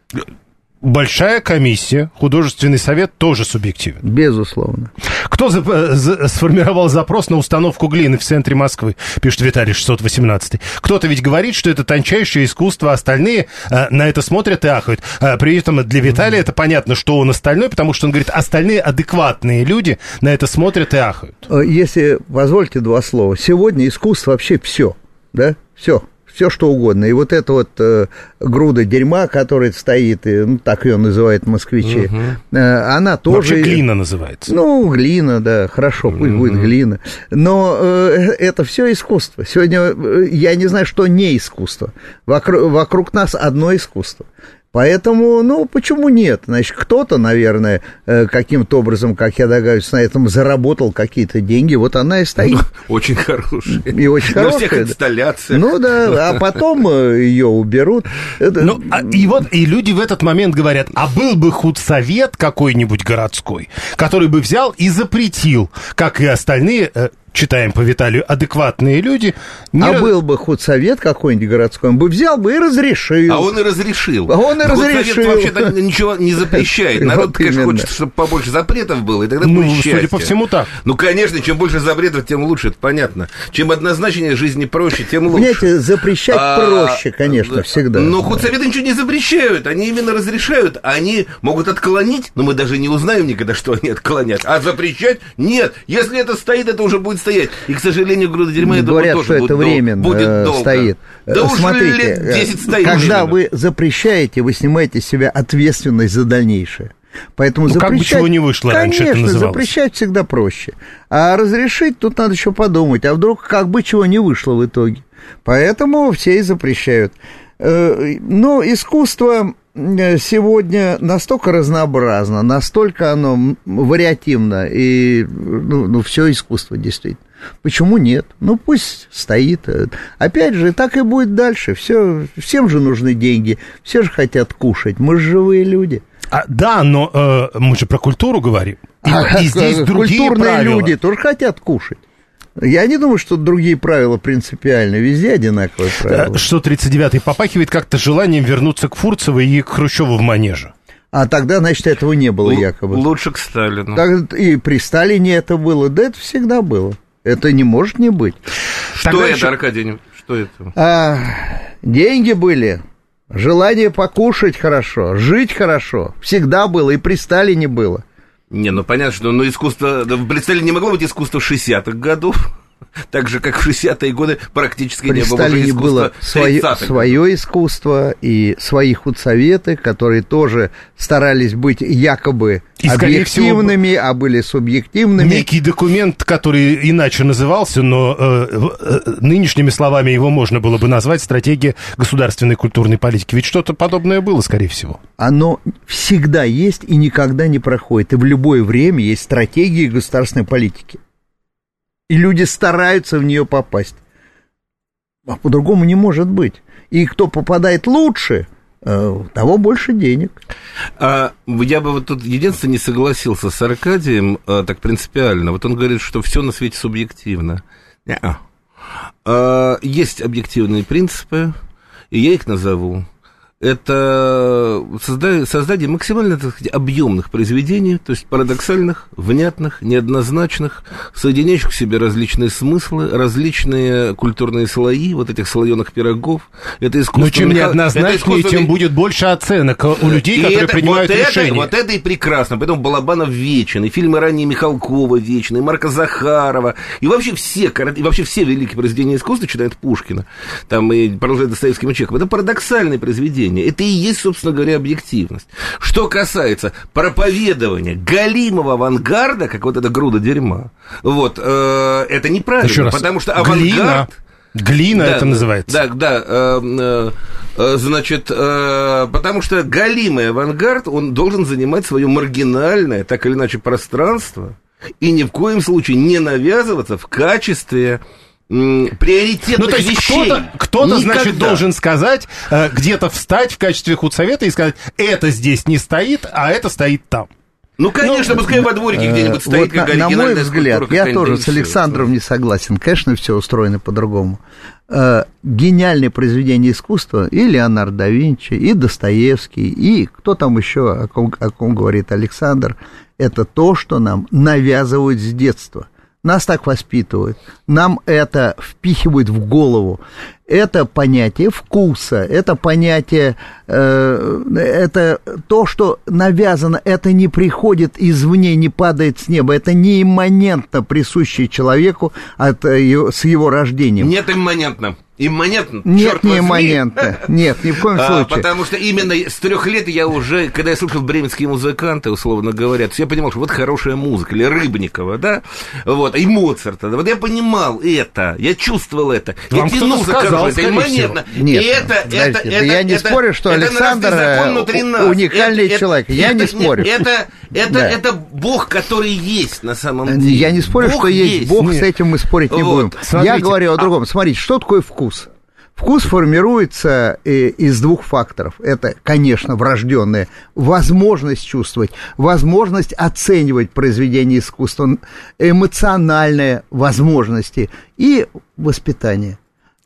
Большая комиссия, художественный совет тоже субъективен. Безусловно. Кто за, за, сформировал запрос на установку глины в центре Москвы, пишет Виталий шестьсот восемнадцать. Кто-то ведь говорит, что это тончайшее искусство, остальные а, на это смотрят и ахают. А, при этом для Виталия это понятно, что он остальной, потому что он говорит, остальные адекватные люди на это смотрят и ахают. Если позвольте два слова. Сегодня искусство вообще все, да, все. Все, что угодно. И вот эта вот э, груда дерьма, которая стоит, и, ну, так ее называют москвичи, угу. э, она тоже... Вообще глина называется. Ну, глина, да, хорошо, пусть угу. будет глина. Но э, это все искусство. Сегодня э, я не знаю, что не искусство. Вокруг, вокруг нас одно искусство. Поэтому, ну, почему нет? Значит, кто-то, наверное, каким-то образом, как я догадываюсь, на этом заработал какие-то деньги, вот она и стоит. Ну, очень хорошая. И очень хорошая. На всех инсталляциях. Ну, да, а потом ее уберут. Ну, и вот, и люди в этот момент говорят, а был бы худсовет какой-нибудь городской, который бы взял и запретил, как и остальные... читаем по Виталию, адекватные люди... Не... А был бы худсовет какой-нибудь городской, он бы взял бы и разрешил. А он и разрешил. А он и разрешил. Худсовет вообще ничего не запрещает. Народ, конечно, хочет, чтобы побольше запретов было, и тогда ну, будет счастье. Судя по всему, так. Ну, конечно, чем больше запретов, тем лучше, это понятно. Чем однозначнее жизни проще, тем лучше. Понимаете, запрещать а, проще, конечно, всегда. Но худсоветы ничего не запрещают, они именно разрешают. Они могут отклонить, но мы даже не узнаем никогда, что они отклонят. А запрещать нет. Если это стоит, это уже будет стоять. И, к сожалению, груда дерьма, я говорят, думаю, тоже что это будет, временно будет долго. Стоит. Да Смотрите, уже лет десять стоит. Когда временно. вы запрещаете, вы снимаете с себя ответственность за дальнейшее. Поэтому ну, запрещать... как бы чего не вышло раньше, это называлось. Конечно, запрещать всегда проще. А разрешить тут надо еще подумать. А вдруг как бы чего не вышло в итоге. Поэтому все и запрещают. Но искусство... сегодня настолько разнообразно, настолько оно вариативно, и ну, ну, все искусство действительно. Почему нет? Ну, пусть стоит. Опять же, так и будет дальше. Все, всем же нужны деньги, все же хотят кушать. Мы же живые люди. А, да, но э, мы же про культуру говорим. И, а, и здесь другие культурные правила. люди тоже хотят кушать. Я не думаю, что другие правила принципиальны. Везде одинаковые правила. Что тридцать девятый попахивает как-то желанием вернуться к Фурцеву и к Хрущеву в манеже. А тогда, значит, этого не было Л- якобы. Лучше к Сталину. Так, и при Сталине это было. Да это всегда было. Это не может не быть. Что тогда это, еще... Аркадий? Что это? А, деньги были. Желание покушать хорошо. Жить хорошо. Всегда было. И при Сталине было. Не, ну понятно, что ну, искусство... Да, в Сталине не могло быть искусство шестидесятых годов. Так же, как в шестидесятые годы практически при не было уже искусства было свое, свое искусство и свои худсоветы, которые тоже старались быть якобы и, объективными, всего, а были субъективными. Некий документ, который иначе назывался, но э, э, нынешними словами его можно было бы назвать «Стратегия государственной культурной политики». Ведь что-то подобное было, скорее всего. Оно всегда есть и никогда не проходит. И в любое время есть стратегии государственной политики. И люди стараются в нее попасть. А по-другому не может быть. И кто попадает лучше, того больше денег. А, я бы вот тут единственное не согласился с Аркадием а, так принципиально. Вот он говорит, что все на свете субъективно. А, есть объективные принципы, и я их назову. это создание максимально, так сказать, объемных произведений, то есть парадоксальных, внятных, неоднозначных, соединяющих в себе различные смыслы, различные культурные слои, вот этих слоеных пирогов. Это искусство... Но чем Миха... неоднозначнее, искусство... тем будет больше оценок у людей, и которые это, принимают вот решения. Это, вот это и прекрасно. Поэтому Балабанов вечен, и фильмы ранние Михалкова вечны, и Марка Захарова, и вообще все, и вообще все великие произведения искусства, читают Пушкина, там и продолжают Достоевским и Чеховым. Это парадоксальные произведения. Это и есть, собственно говоря, объективность. Что касается проповедования галимого авангарда, как вот эта груда дерьма, вот, э, это неправильно, потому что авангард... Глина, Глина да, это называется. Да, да, э, э, значит, э, потому что галимый авангард, он должен занимать свое маргинальное, так или иначе, пространство, и ни в коем случае не навязываться в качестве... приоритетных ну, то есть вещей. Кто-то, кто-то значит, должен сказать, э, где-то встать в качестве худсовета и сказать, это здесь не стоит, а это стоит там. Ну, конечно, ну, пускай во дворике где-нибудь стоит, вот как на, на мой взгляд, я тоже с все. Александром не согласен. Конечно, все устроено по-другому. Э, гениальное произведение искусства и Леонардо да Винчи, и Достоевский, и кто там еще, о ком, о ком говорит Александр, это то, что нам навязывают с детства. Нас так воспитывают, нам это впихивают в голову. Это понятие вкуса, это понятие, э, это то, что навязано, это не приходит извне, не падает с неба, это не имманентно присущее человеку от, э, с его рождением. Нет, имманентно. Имманентно? Нет, не имманентно. Нет, ни в коем случае. А, потому что именно с трех лет я уже, когда я слушал бременские музыканты, условно говоря, я понимал, что вот хорошая музыка, или Рыбникова, да, вот, и Моцарта, вот я понимал это, я чувствовал это. Вам я тянулся, сказал, это имманентно. Нет, это, это, это, я не это, спорю, что это, Александр это уникальный это, человек, я это, не спорю. Это, это, да. это Бог, который есть на самом деле. Я не спорю, Бог что есть, есть Бог, нет. С этим мы спорить не вот. будем. Смотрите, я говорю о другом. Смотрите, что такое вкус? Вкус формируется из двух факторов. Это, конечно, врожденная возможность чувствовать, возможность оценивать произведение искусства, эмоциональные возможности и воспитание.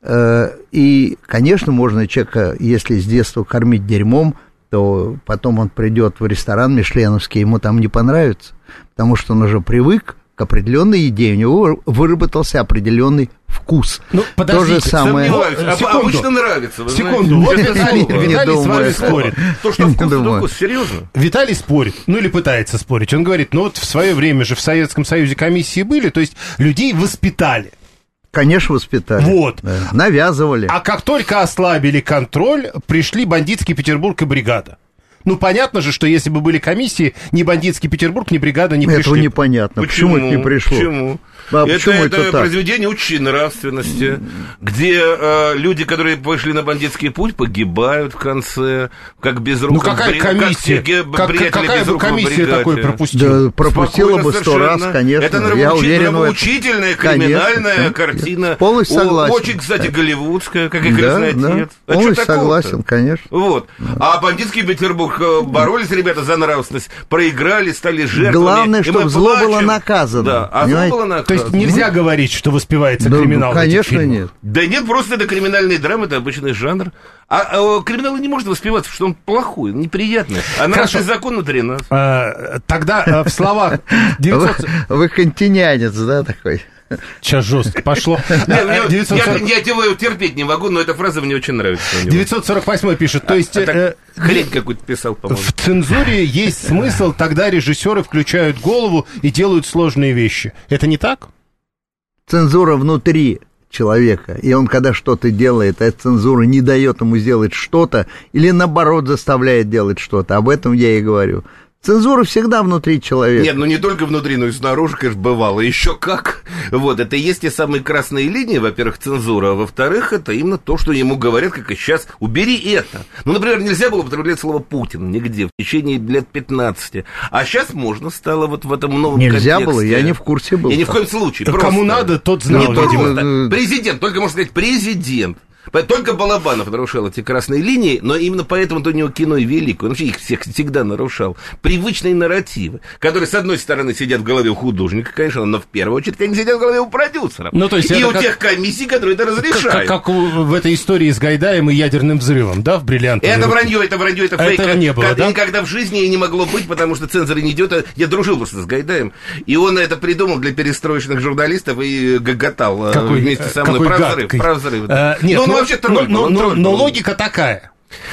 И, конечно, можно человека, если с детства кормить дерьмом, то потом он придет в ресторан мишленовский, ему там не понравится, потому что он уже привык к определенной еде, у него выработался определенный вкус. Ну, подождите, то же самое... Секунду. Обычно нравится. Секунду, вот Виталий, Виталий с вами спорит. То, что вкус, это вкус, серьезно. Виталий спорит, ну или пытается спорить. Он говорит, ну вот в свое время же в Советском Союзе комиссии были, то есть людей воспитали. Конечно, воспитали. Вот. Да. Навязывали. А как только ослабили контроль, пришли бандитский Петербург и бригада. Ну, понятно же, что если бы были комиссии, ни бандитский Петербург, ни бригада не пришли. Этого непонятно. Почему? Почему это не пришло? Почему? А это почему это, это произведение учащей нравственности, где э, люди, которые пошли на бандитский путь, погибают в конце, как безруков. Ну, какая комиссия? Как, как, какая бы комиссия такой пропустила? Да, пропустила бы сто раз, конечно. Это нравоуч... я уверен, нравоучительная, криминальная конечно, картина. Полностью согласен. Очень, кстати, голливудская, как и да, «Крестный да, отец». А полностью согласен, конечно. Вот. Да. А бандитский Петербург боролись, ребята, за нравственность, проиграли, стали жертвами. Главное, чтобы зло было наказано. Да, а зло было наказано. То есть нельзя ну, говорить, что воспевается да, криминал. Конечно, нет. Да нет, просто это криминальные драмы, это обычный жанр. А, а криминал не может воспеваться, что он плохой, неприятный. А наш закон внутри нас. А, тогда а, в словах... девятьсот... Вы, вы континянец, да, такой? Сейчас жестко пошло. девятьсот сорок... Я, я его терпеть не могу, но эта фраза мне очень нравится. девятьсот сорок восьмой пишет, то есть... А, а хрень какую-то писал, по-моему. В цензуре есть смысл, тогда режиссеры включают голову и делают сложные вещи. Это не так? Цензура внутри человека, и он, когда что-то делает, эта цензура не дает ему сделать что-то, или наоборот заставляет делать что-то, об этом я и говорю. Цензура всегда внутри человека. Нет, ну не только внутри, но и снаружи, конечно, бывало. Еще как. Вот, это и есть те самые красные линии, во-первых, цензура, а во-вторых, это именно то, что ему говорят, как и сейчас, убери это. Ну, например, нельзя было употреблять слово «Путин» нигде в течение лет пятнадцати. А сейчас можно стало вот в этом новом нельзя контексте. Было, я не в курсе был. И ни в коем случае. Так просто. Кому надо, тот знал. Не просто. Президент, только можно сказать президент. Только Балабанов нарушал эти красные линии, но именно поэтому у него кино и великое. Он вообще их всех всегда нарушал. Привычные нарративы, которые, с одной стороны, сидят в голове у художника, конечно, но в первую очередь они сидят в голове у продюсера. Ну, то есть и у как... тех комиссий, которые это разрешают. Как, как в этой истории с Гайдаем и ядерным взрывом, да, в «Бриллиантовой Это руке». вранье, это вранье, это фейк. Этого не было, как, да? Никогда в жизни не могло быть, потому что цензор не идет. Я дружил просто с Гайдаем, и он это придумал для перестроечных журналистов и гоготал какой, вместе со мной про взрыв, про взрыв. Да. А, нет, но он ну, вообще тролль но, был, но, тролль но был. логика такая.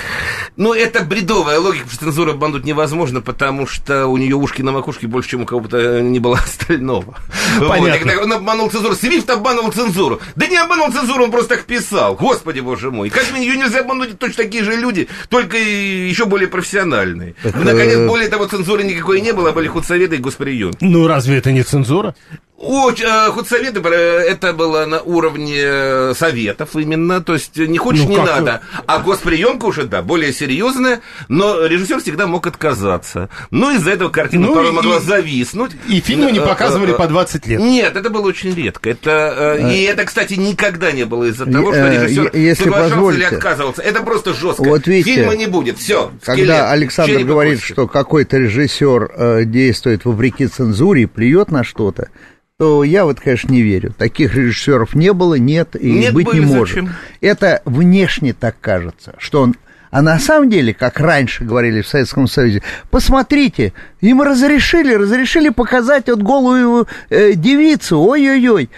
Ну, это бредовая логика, потому что цензуру обмануть невозможно, потому что у нее ушки на макушке больше, чем у кого-то не было остального. Понятно. Вот. Он обманул цензуру. Свифт обманул цензуру. Да не обманул цензуру, он просто так писал. Господи, боже мой. Как ее нельзя обмануть, точно такие же люди, только еще более профессиональные. Это... Наконец, более того, цензуры никакой не было, были худсоветы и госприемки. Ну, разве это не цензура? Очень, э, худсоветы, это было на уровне советов именно, то есть не хочешь, ну, не надо. А госприемка уже, да, более серьезная, но режиссер всегда мог отказаться. Ну, из-за этого картина ну, порой и, могла зависнуть. И фильмы не показывали по двадцать лет. Нет, это было очень редко. Это, э, и это, кстати, никогда не было из-за того, что режиссер Если соглашался позволите, или отказывался. Это просто жестко. Вот видите, фильма не будет, все. Когда Александр говорит, что какой-то режиссер э, действует вопреки цензуре и плюет на что-то, то я вот, конечно, не верю. Таких режиссеров не было, нет и нет, быть были, не может. зачем? Это внешне так кажется, что он... А на самом деле, как раньше говорили в Советском Союзе, посмотрите, им разрешили, разрешили показать вот голую э, девицу, ой-ой-ой.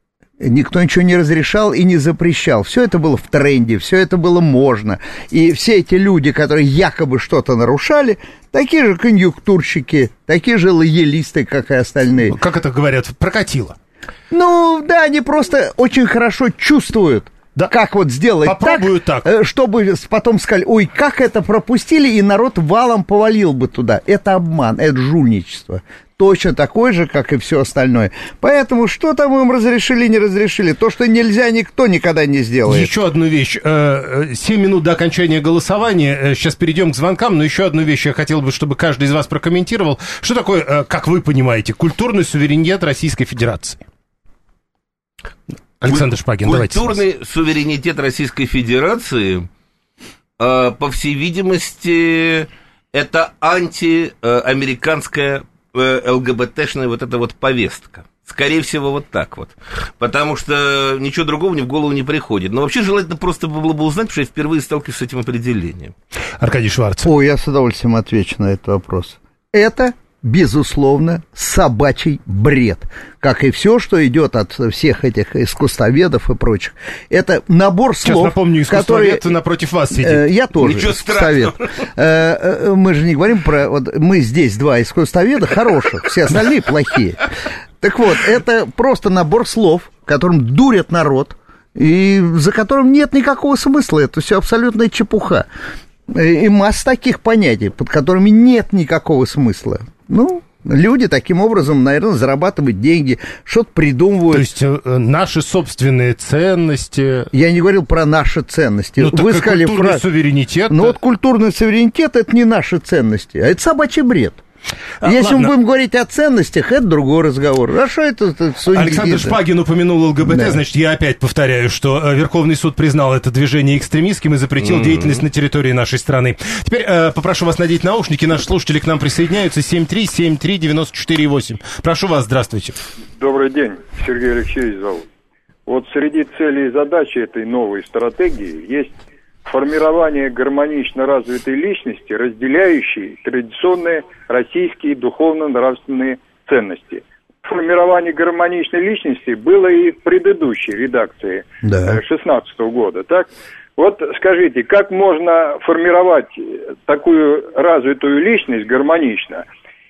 Никто ничего не разрешал и не запрещал. Все это было в тренде, все это было можно. И все эти люди, которые якобы что-то нарушали, такие же конъюнктурщики, такие же лоялисты, как и остальные. Как это говорят, прокатило. Ну, да, они просто очень хорошо чувствуют, да. Как вот сделать Попробую так, так, чтобы потом сказали, ой, как это пропустили, и народ валом повалил бы туда. Это обман, это жульничество. Точно такой же, как и все остальное. Поэтому что там им разрешили, не разрешили? То, что нельзя, никто никогда не сделает. Еще одну вещь. семь минут до окончания голосования. Сейчас перейдем к звонкам, но еще одну вещь я хотел бы, чтобы каждый из вас прокомментировал. Что такое, как вы понимаете, культурный суверенитет Российской Федерации? Александр Шпагин, давайте. Культурный суверенитет Российской Федерации, по всей видимости, это антиамериканская ЛГБТшная вот эта вот повестка. Скорее всего, вот так вот. Потому что ничего другого мне в голову не приходит. Но вообще желательно просто было бы узнать, потому что я впервые сталкиваюсь с этим определением. Аркадий Шварц. О, я с удовольствием отвечу на этот вопрос. Это, безусловно, собачий бред. Как и все, что идет от всех этих искусствоведов и прочих. Это набор слов. Сейчас напомню, искусствовед которые... напротив вас сидит. Э, я тоже Ничего искусствовед. Э, э, мы же не говорим про... Вот мы здесь два искусствоведа хороших, все остальные плохие. Так вот, это просто набор слов, которым дурят народ, и за которым нет никакого смысла. Это все абсолютная чепуха. И масса таких понятий, под которыми нет никакого смысла. Ну, люди таким образом, наверное, зарабатывают деньги, что-то придумывают. То есть э, наши собственные ценности... Я не говорил про наши ценности. Ну, Вы так сказали культурный про... суверенитет... Ну, вот культурный суверенитет — это не наши ценности, а это собачий бред. А, Если ладно. мы будем говорить о ценностях, это другой разговор. А что это? это Александр Шпагин упомянул ЛГБТ, да. Значит, я опять повторяю, что Верховный суд признал это движение экстремистским и запретил mm-hmm. деятельность на территории нашей страны. Теперь э, попрошу вас надеть наушники. Наши слушатели к нам присоединяются. семь три семь три девять четыре восемь. Прошу вас, здравствуйте. Добрый день, Сергей Алексеевич зовут. Вот среди целей и задач этой новой стратегии есть формирование гармонично развитой личности, разделяющей традиционные российские духовно-нравственные ценности. Формирование гармоничной личности было и в предыдущей редакции да. шестнадцатого года, так? Вот скажите, как можно формировать такую развитую личность гармонично,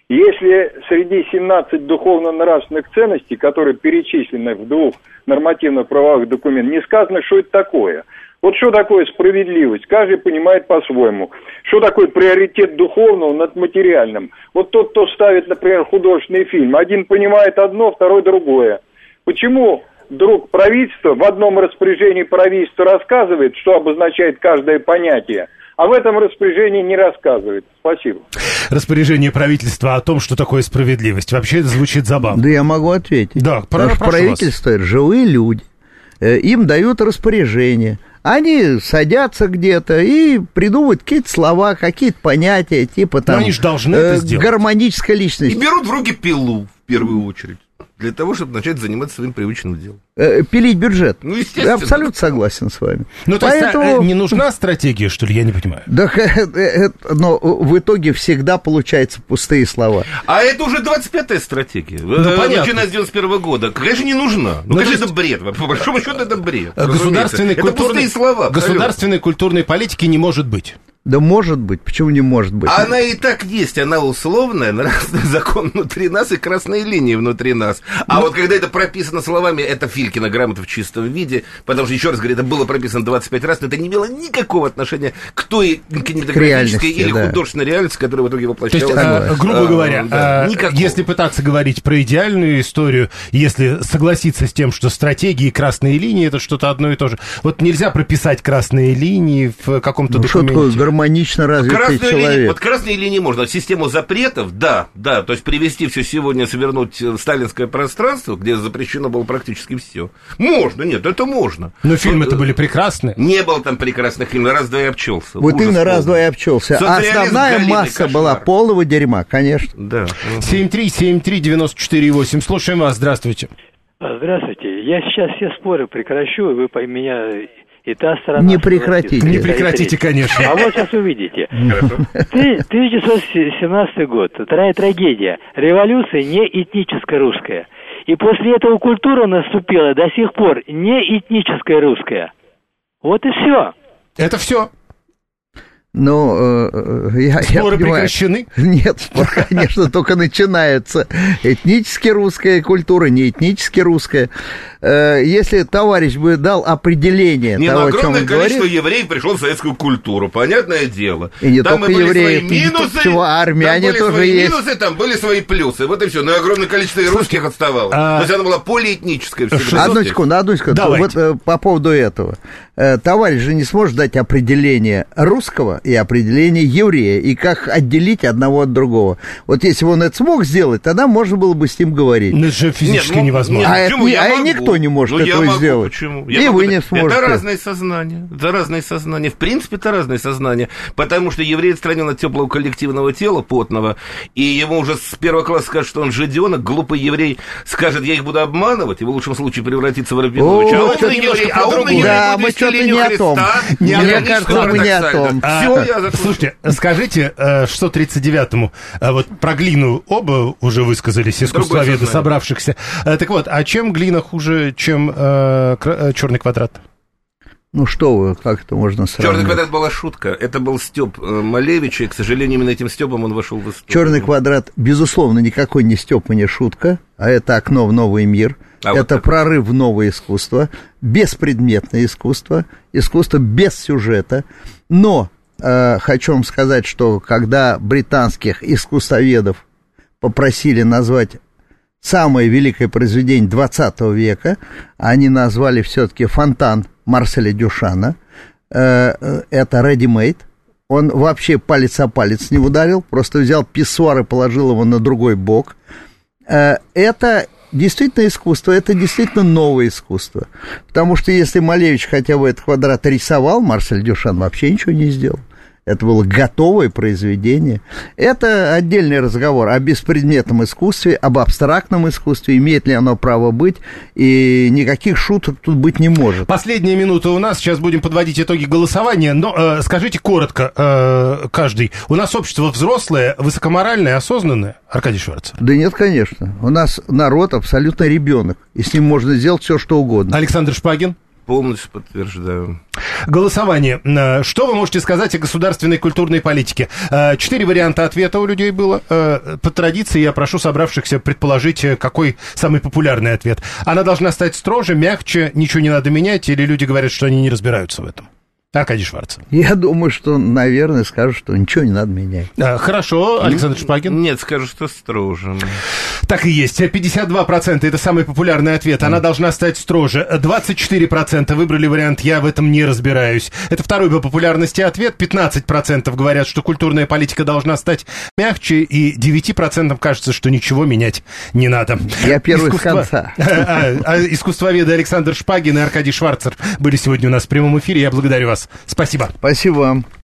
если среди семнадцати духовно-нравственных ценностей, которые перечислены в двух нормативно-правовых документах, не сказано, что это такое? Вот что такое справедливость? Каждый понимает по-своему. Что такое приоритет духовного над материальным? Вот тот, кто ставит, например, художественный фильм, один понимает одно, второй другое. Почему вдруг правительство в одном распоряжении правительства рассказывает, что обозначает каждое понятие, а в этом распоряжении не рассказывает? Спасибо. Распоряжение правительства о том, что такое справедливость. Вообще это звучит забавно. Да я могу ответить. Да, Потому что правительство — это живые люди. им дают распоряжение. Они садятся где-то и придумывают какие-то слова, какие-то понятия, типа там... Но они же должны это сделать. Гармоническая личность. И берут в руки пилу, в первую очередь, для того, чтобы начать заниматься своим привычным делом. Пилить бюджет. Ну, естественно. Я абсолютно согласен с вами. Ну, то Поэтому... есть, а, не нужна стратегия, что ли, я не понимаю? Да, но в итоге всегда получаются пустые слова. А это уже двадцать пятая стратегия, ну, начиная с девяносто первого года. Конечно, не нужна. Ну, ну конечно, есть... это бред. По большому счету, это бред. Государственной это культурной... пустые слова. Государственной культурной политики не может быть. Да может быть, почему не может быть? Она и так есть, она условная, закон внутри нас и красные линии внутри нас. А ну, вот когда это прописано словами, это Филькина грамота в чистом виде, потому что, еще раз говорю, это было прописано двадцать пять раз, но это не имело никакого отношения к той кинематографической или да. художественной реальности, которая в итоге воплощалась. То есть, а, грубо говоря, а, да, если пытаться говорить про идеальную историю, если согласиться с тем, что стратегии и красные линии это что-то одно и то же, вот нельзя прописать красные линии в каком-то ну, документе. Гармонично развитый красную человек. Линию, вот красные линии можно. Систему запретов, да, да, то есть привести все сегодня, свернуть в сталинское пространство, где запрещено было практически все. Можно, нет, это можно. Но фильмы-то были прекрасные. Не было там прекрасных фильмов, раз-два и обчелся. Вот Ужас именно раз-два и обчелся. А основная масса кошмар. Была полного дерьма, конечно. Да. семь три семь три девяносто четыре восемь. Слушаем вас, здравствуйте. Здравствуйте. Я сейчас все споры прекращу, и вы по меня... И та сторона... Не прекратите. Не прекратите, конечно. А вот сейчас увидите. тысяча девятьсот семнадцатый год. Вторая трагедия. Революция не этническая русская. И после этого культура наступила до сих пор не этническая русская. Вот и все. Это все. Ну, э, я, споры я понимаю, прекращены? Нет, спор, конечно, только начинается. Этнически русская культура, не этнически русская. Если товарищ бы дал определение не, того, о чем он говорит... огромное количество евреев пришло в советскую культуру, понятное дело. И не там только были евреи, свои минусы, чего, армяне там были тоже свои есть. минусы, там были свои плюсы. Вот и все. Но огромное количество и русских отставало. А... То есть она была полиэтническая. Одну секунду, одну секунду. Вот, по поводу этого. Товарищ же не сможет дать определение русского и определение еврея, и как отделить одного от другого. Вот если бы он это смог сделать, тогда можно было бы с ним говорить. Но это же физически нет, ну, невозможно. Нет, а это, не, а никто не может ну, этого могу, сделать. Почему? И я вы могу, не сможете. Это разное сознание. Это разное сознание. В принципе, это разное сознание. Потому что еврей отстранен от теплого коллективного тела, потного, и ему уже с первого класса скажут, что он жиденок, глупый еврей скажет, я их буду обманывать, и в лучшем случае превратиться в Рабиновича. А умный еврей, а умный еврей да, будет мы что-то не о том. Не Мне кажется, мы не о том. Все, я Слушайте, скажите, шестьсот тридцать девятому, вот про глину оба уже высказались, искусствоведы, собравшихся. Так вот, а чем глина хуже, чем э, черный квадрат? Ну что вы, как это можно сравнивать? Черный квадрат была шутка. Это был Степ Малевича, и, к сожалению, именно этим Степом он вошел в историю. Черный квадрат, безусловно, никакой не Степ и не шутка, а это окно в новый мир. А это вот прорыв в новое искусство, беспредметное искусство, искусство без сюжета. Но э, хочу вам сказать, что когда британских искусствоведов попросили назвать самое великое произведение двадцатого века, они назвали все-таки «Фонтан» Марселя Дюшана. Э, это ready-made. Он вообще палец о палец не ударил, просто взял писсуар и положил его на другой бок. Э, это действительно искусство, это действительно новое искусство. Потому что если Малевич хотя бы этот квадрат рисовал, Марсель Дюшан вообще ничего не сделал. Это было готовое произведение. Это отдельный разговор о беспредметном искусстве, об абстрактном искусстве, имеет ли оно право быть, и никаких шуток тут быть не может. Последняя минута у нас, сейчас будем подводить итоги голосования, но э, скажите коротко э, каждый, у нас общество взрослое, высокоморальное, осознанное, Аркадий Шварцер? Да нет, конечно, у нас народ абсолютно ребенок, и с ним можно сделать все, что угодно. Александр Шпагин? Полностью подтверждаю. Голосование. Что вы можете сказать о государственной культурной политике? Четыре варианта ответа у людей было. По традиции я прошу собравшихся предположить, какой самый популярный ответ. Она должна стать строже, мягче, ничего не надо менять, или люди говорят, что они не разбираются в этом? Аркадий Шварцер. Я думаю, что, наверное, скажут, что ничего не надо менять. А, хорошо, Александр Шпагин. Нет, скажут, что строже. Так и есть. пятьдесят два процента это самый популярный ответ. Она mm. должна стать строже. двадцать четыре процента выбрали вариант «я в этом не разбираюсь». Это второй по популярности ответ. пятнадцать процентов говорят, что культурная политика должна стать мягче. И девять процентов кажется, что ничего менять не надо. Я первый Искусство... с конца. А, а, искусствоведы Александр Шпагин и Аркадий Шварцер были сегодня у нас в прямом эфире. Я благодарю вас. Спасибо. Спасибо вам.